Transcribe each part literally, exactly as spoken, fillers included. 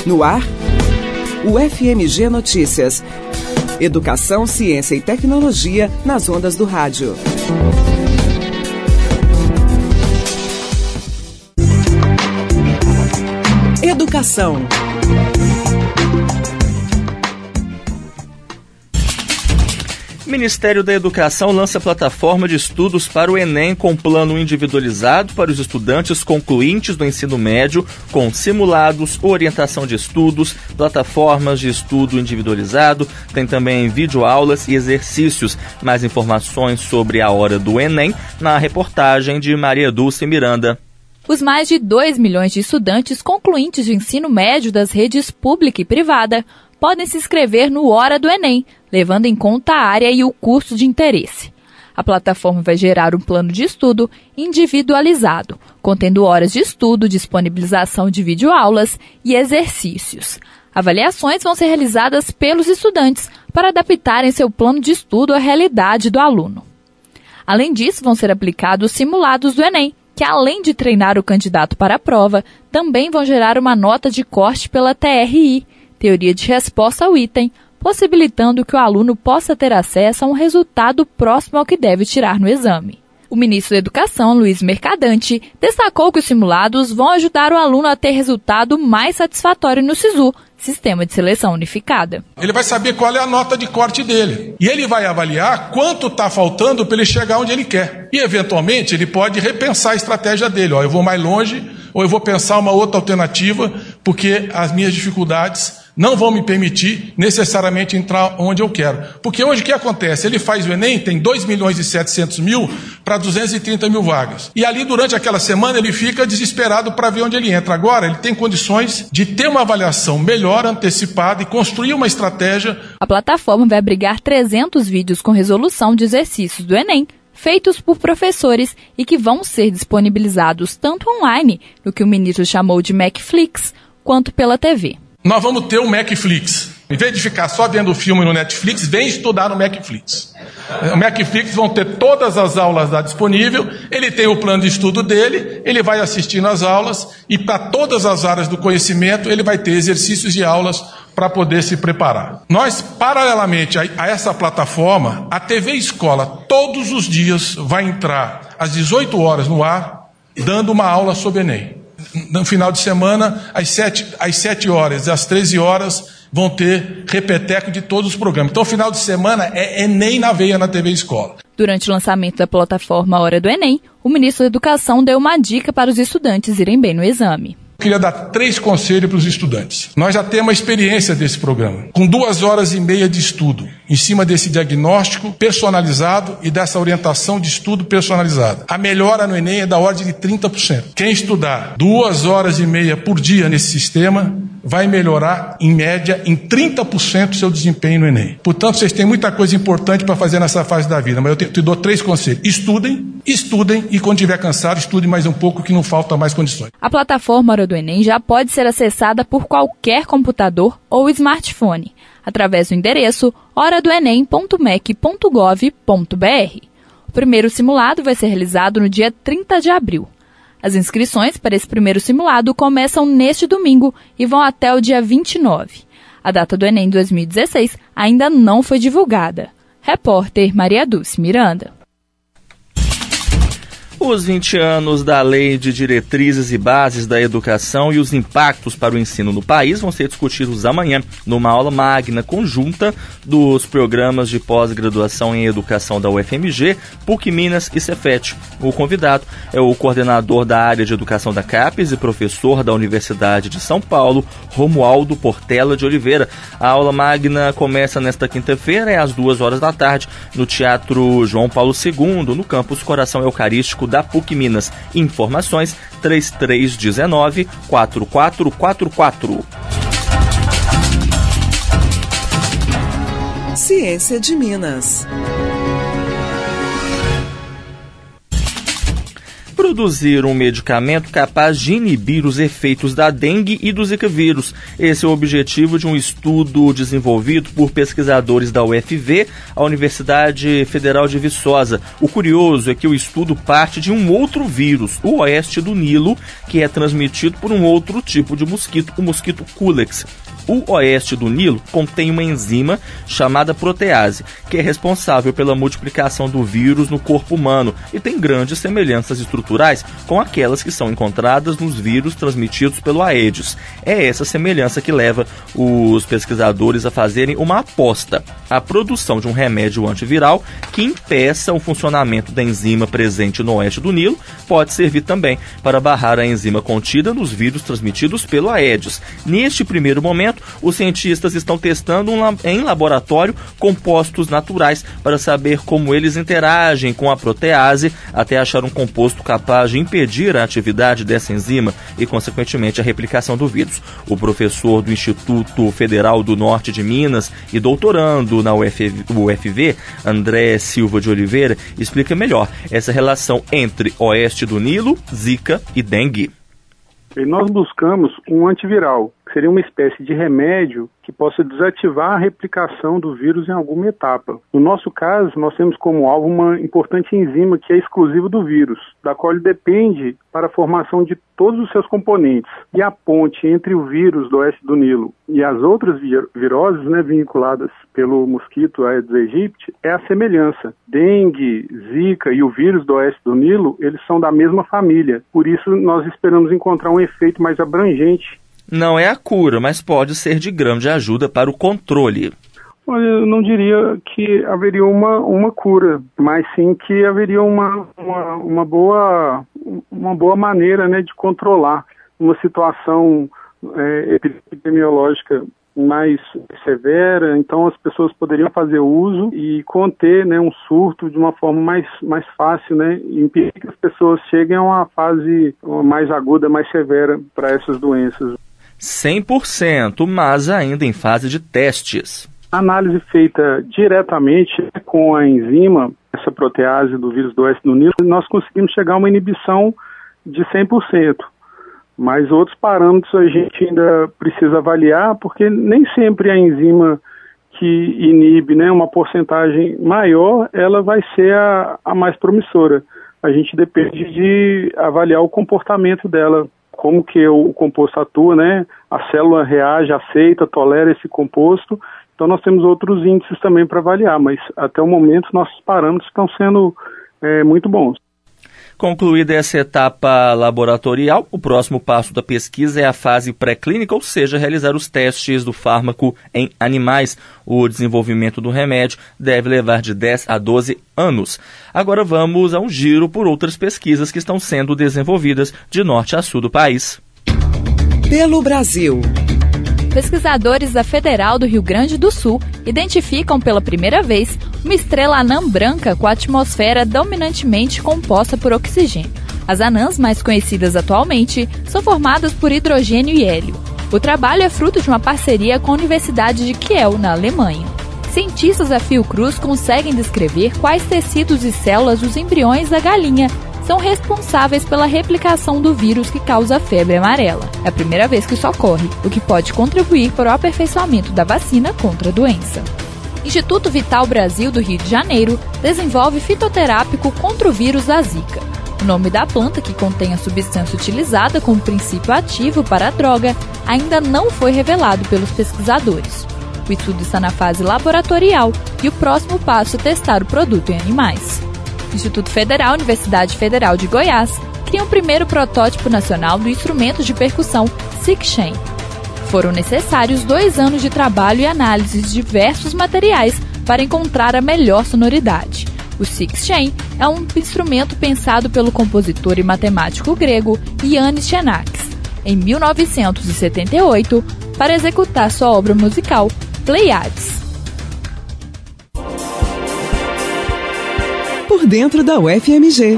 No ar, o F M G Notícias. Educação, ciência e tecnologia nas ondas do rádio. Educação. Ministério da Educação lança plataforma de estudos para o Enem com plano individualizado para os estudantes concluintes do ensino médio, com simulados, orientação de estudos, plataformas de estudo individualizado, tem também videoaulas e exercícios. Mais informações sobre a hora do Enem na reportagem de Maria Dulce Miranda. Os mais de dois milhões de estudantes concluintes de ensino médio das redes pública e privada podem se inscrever no Hora do Enem, levando em conta a área e o curso de interesse. A plataforma vai gerar um plano de estudo individualizado, contendo horas de estudo, disponibilização de videoaulas e exercícios. Avaliações vão ser realizadas pelos estudantes para adaptarem seu plano de estudo à realidade do aluno. Além disso, vão ser aplicados simulados do Enem, que além de treinar o candidato para a prova, também vão gerar uma nota de corte pela T R I, Teoria de Resposta ao Item, possibilitando que o aluno possa ter acesso a um resultado próximo ao que deve tirar no exame. O ministro da Educação, Luiz Mercadante, destacou que os simulados vão ajudar o aluno a ter resultado mais satisfatório no SISU, Sistema de Seleção Unificada. Ele vai saber qual é a nota de corte dele. E ele vai avaliar quanto está faltando para ele chegar onde ele quer. E, eventualmente, ele pode repensar a estratégia dele. Ó, eu vou mais longe ou eu vou pensar uma outra alternativa porque as minhas dificuldades não vão me permitir necessariamente entrar onde eu quero. Porque hoje o que acontece? Ele faz o Enem, tem dois milhões e setecentos mil para duzentos e trinta mil vagas. E ali, durante aquela semana, ele fica desesperado para ver onde ele entra. Agora, ele tem condições de ter uma avaliação melhor, antecipada e construir uma estratégia. A plataforma vai abrigar trezentos vídeos com resolução de exercícios do Enem, feitos por professores e que vão ser disponibilizados tanto online, no que o ministro chamou de Macflix, quanto pela T V. Nós vamos ter um Macflix. Em vez de ficar só vendo o filme no Netflix, vem estudar no Macflix. O Macflix vão ter todas as aulas lá disponível, ele tem o plano de estudo dele, ele vai assistindo às aulas e para todas as áreas do conhecimento ele vai ter exercícios e aulas para poder se preparar. Nós, paralelamente a, a essa plataforma, a T V Escola todos os dias vai entrar às dezoito horas no ar, dando uma aula sobre Enem. No final de semana, às sete, às sete horas e às treze horas, vão ter repeteco de todos os programas. Então, final de semana é Enem na veia na T V Escola. Durante o lançamento da plataforma Hora do Enem, o ministro da Educação deu uma dica para os estudantes irem bem no exame. Eu queria dar três conselhos para os estudantes. Nós já temos uma experiência desse programa, com duas horas e meia de estudo, em cima desse diagnóstico personalizado e dessa orientação de estudo personalizada. A melhora no Enem é da ordem de trinta por cento. Quem estudar duas horas e meia por dia nesse sistema vai melhorar, em média, em trinta por cento o seu desempenho no Enem. Portanto, vocês têm muita coisa importante para fazer nessa fase da vida, mas eu te, te dou três conselhos. Estudem, estudem e quando estiver cansado, estudem mais um pouco que não falta mais condições. A plataforma Hora do Enem já pode ser acessada por qualquer computador ou smartphone, através do endereço hora do enem ponto mec ponto gov ponto br. O primeiro simulado vai ser realizado no dia trinta de abril. As inscrições para esse primeiro simulado começam neste domingo e vão até o dia vinte e nove. A data do Enem dois mil e dezesseis ainda não foi divulgada. Repórter Maria Dulce Miranda. Os vinte anos da Lei de Diretrizes e Bases da Educação e os impactos para o ensino no país vão ser discutidos amanhã numa aula magna conjunta dos programas de pós-graduação em Educação da U F M G, P U C Minas e Cefet. O convidado é o coordenador da área de Educação da CAPES e professor da Universidade de São Paulo, Romualdo Portela de Oliveira. A aula magna começa nesta quinta-feira, é às duas horas da tarde, no Teatro João Paulo segundo, no campus Coração Eucarístico da P U C Minas. Informações três três um nove, quatro quatro quatro quatro. Ciência de Minas. produzir um medicamento capaz de inibir os efeitos da dengue e do zika vírus. Esse é o objetivo de um estudo desenvolvido por pesquisadores da U F V, a Universidade Federal de Viçosa. O curioso é que o estudo parte de um outro vírus, o Oeste do Nilo, que é transmitido por um outro tipo de mosquito, o mosquito Culex. O Oeste do Nilo contém uma enzima chamada protease, que é responsável pela multiplicação do vírus no corpo humano e tem grandes semelhanças estruturais com aquelas que são encontradas nos vírus transmitidos pelo Aedes. É essa semelhança que leva os pesquisadores a fazerem uma aposta: a produção de um remédio antiviral que impeça o funcionamento da enzima presente no Oeste do Nilo pode servir também para barrar a enzima contida nos vírus transmitidos pelo Aedes. Neste primeiro momento, os cientistas estão testando um, em laboratório compostos naturais para saber como eles interagem com a protease até achar um composto capaz de impedir a atividade dessa enzima e, consequentemente, a replicação do vírus. O professor do Instituto Federal do Norte de Minas e doutorando na U F V, André Silva de Oliveira, explica melhor essa relação entre Oeste do Nilo, Zika e dengue. E nós buscamos um antiviral, que seria uma espécie de remédio que possa desativar a replicação do vírus em alguma etapa. No nosso caso, nós temos como alvo uma importante enzima que é exclusiva do vírus, da qual ele depende para a formação de todos os seus componentes. E a ponte entre o vírus do Oeste do Nilo e as outras vir- viroses, né, vinculadas pelo mosquito Aedes aegypti é a semelhança. Dengue, Zika e o vírus do Oeste do Nilo, eles são da mesma família. Por isso, nós esperamos encontrar um efeito mais abrangente. Não é a cura, mas pode ser de grande ajuda para o controle. Olha, eu não diria que haveria uma, uma cura, mas sim que haveria uma, uma, uma, boa, uma boa maneira, né, de controlar uma situação é, epidemiológica mais severa. Então as pessoas poderiam fazer uso e conter, né, um surto de uma forma mais, mais fácil, né, e impedir que as pessoas cheguem a uma fase mais aguda, mais severa para essas doenças. cem por cento, mas ainda em fase de testes. A análise feita diretamente com a enzima, essa protease do vírus do Oeste do Nilo, nós conseguimos chegar a uma inibição de cem por cento. Mas outros parâmetros a gente ainda precisa avaliar, porque nem sempre a enzima que inibe, né, uma porcentagem maior, ela vai ser a, a mais promissora. A gente depende de avaliar o comportamento dela, como que o composto atua, né? A célula reage, aceita, tolera esse composto. Então nós temos outros índices também para avaliar, mas até o momento nossos parâmetros estão sendo é, muito bons. Concluída essa etapa laboratorial, o próximo passo da pesquisa é a fase pré-clínica, ou seja, realizar os testes do fármaco em animais. O desenvolvimento do remédio deve levar de dez a doze anos. Agora vamos a um giro por outras pesquisas que estão sendo desenvolvidas de norte a sul do país. Pelo Brasil. Pesquisadores da Federal do Rio Grande do Sul identificam pela primeira vez uma estrela anã branca com a atmosfera dominantemente composta por oxigênio. As anãs mais conhecidas atualmente são formadas por hidrogênio e hélio. O trabalho é fruto de uma parceria com a Universidade de Kiel, na Alemanha. Cientistas a Fiocruz conseguem descrever quais tecidos e células dos embriões da galinha são responsáveis pela replicação do vírus que causa a febre amarela. É a primeira vez que isso ocorre, o que pode contribuir para o aperfeiçoamento da vacina contra a doença. Instituto Vital Brasil do Rio de Janeiro desenvolve fitoterápico contra o vírus da Zika. O nome da planta, que contém a substância utilizada como princípio ativo para a droga, ainda não foi revelado pelos pesquisadores. O estudo está na fase laboratorial e o próximo passo é testar o produto em animais. Instituto Federal, Universidade Federal de Goiás, cria um primeiro protótipo nacional do instrumento de percussão SIG-Chain. Foram necessários dois anos de trabalho e análise de diversos materiais para encontrar a melhor sonoridade. O SIG-Chain é um instrumento pensado pelo compositor e matemático grego Yannis Xenakis, em mil novecentos e setenta e oito, para executar sua obra musical, Pleiades. Por dentro da U F M G.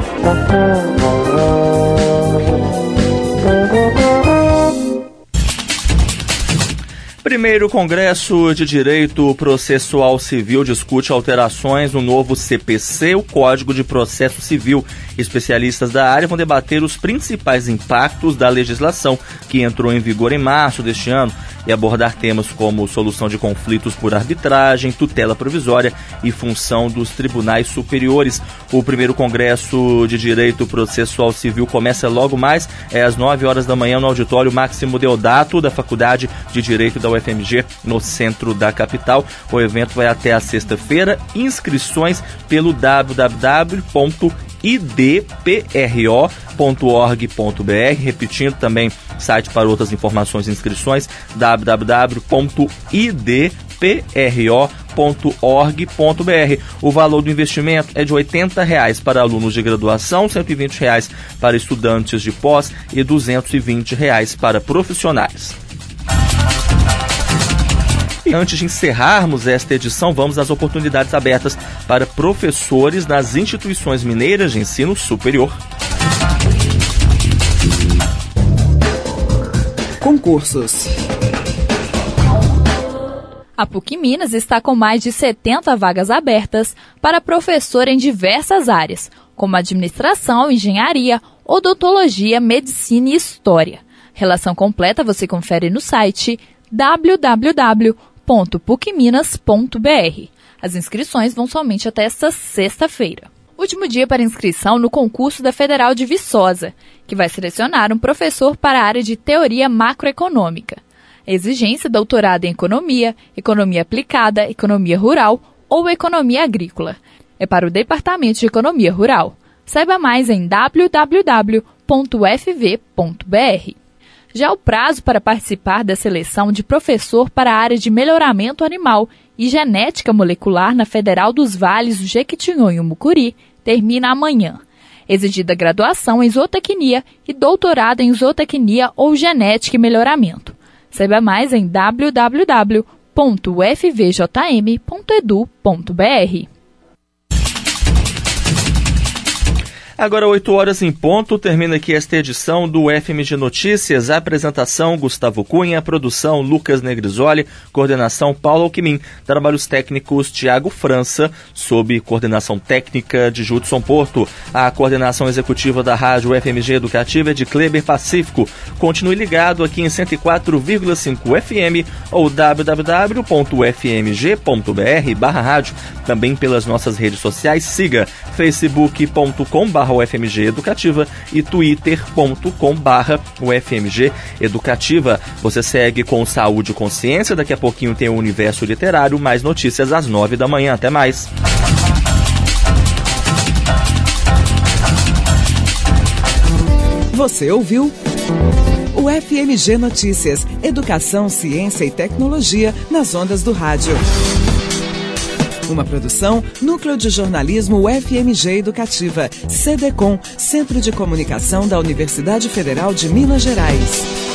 Primeiro Congresso de Direito Processual Civil discute alterações no novo C P C, o Código de Processo Civil. Especialistas da área vão debater os principais impactos da legislação que entrou em vigor em março deste ano e abordar temas como solução de conflitos por arbitragem, tutela provisória e função dos tribunais superiores. O primeiro Congresso de Direito Processual Civil começa logo mais é, às nove horas da manhã no auditório Máximo Deodato da Faculdade de Direito da U F M G, no centro da capital. O evento vai até a sexta-feira. Inscrições pelo w w w ponto i d p r o ponto org ponto b r. Repetindo também, site para outras informações e inscrições, w w w ponto i d p r o ponto org ponto b r. O valor do investimento é de oitenta reais para alunos de graduação, cento e vinte reais para estudantes de pós e duzentos e vinte reais para profissionais. E antes de encerrarmos esta edição, vamos às oportunidades abertas para professores nas instituições mineiras de ensino superior. Concursos. A PUC Minas está com mais de setenta vagas abertas para professor em diversas áreas, como administração, engenharia, odontologia, medicina e história. Relação completa você confere no site w w w ponto puc minas ponto b r. As inscrições vão somente até esta sexta-feira. Último dia para inscrição no concurso da Federal de Viçosa, que vai selecionar um professor para a área de teoria macroeconômica. A exigência é doutorado em economia, economia aplicada, economia rural ou economia agrícola. É para o Departamento de Economia Rural. Saiba mais em w w w ponto f v ponto b r. Já o prazo para participar da seleção de professor para a área de melhoramento animal e genética molecular na Federal dos Vales do Jequitinhonha e Mucuri termina amanhã. Exigida graduação em zootecnia e doutorado em zootecnia ou genética e melhoramento. Saiba mais em w w w ponto f v j m ponto e d u ponto b r. Agora, oito horas em ponto, termina aqui esta edição do F M G Notícias. A apresentação, Gustavo Cunha, produção, Lucas Negrisoli, coordenação, Paulo Alquimim, trabalhos técnicos, Tiago França, sob coordenação técnica de Judson Porto. A coordenação executiva da Rádio F M G Educativa é de Kleber Pacífico. Continue ligado aqui em cento e quatro vírgula cinco F M ou w w w ponto f m g ponto b r barra rádio. Também pelas nossas redes sociais, siga facebook ponto com barra U F M G Educativa e twitter ponto com barra U F M G Educativa. Você segue com Saúde e Consciência. Daqui a pouquinho tem o Universo Literário. Mais notícias às nove da manhã. Até mais. Você ouviu o F M G Notícias, Educação, Ciência e Tecnologia nas ondas do rádio. Uma produção, Núcleo de Jornalismo U F M G Educativa, C D C O M, Centro de Comunicação da Universidade Federal de Minas Gerais.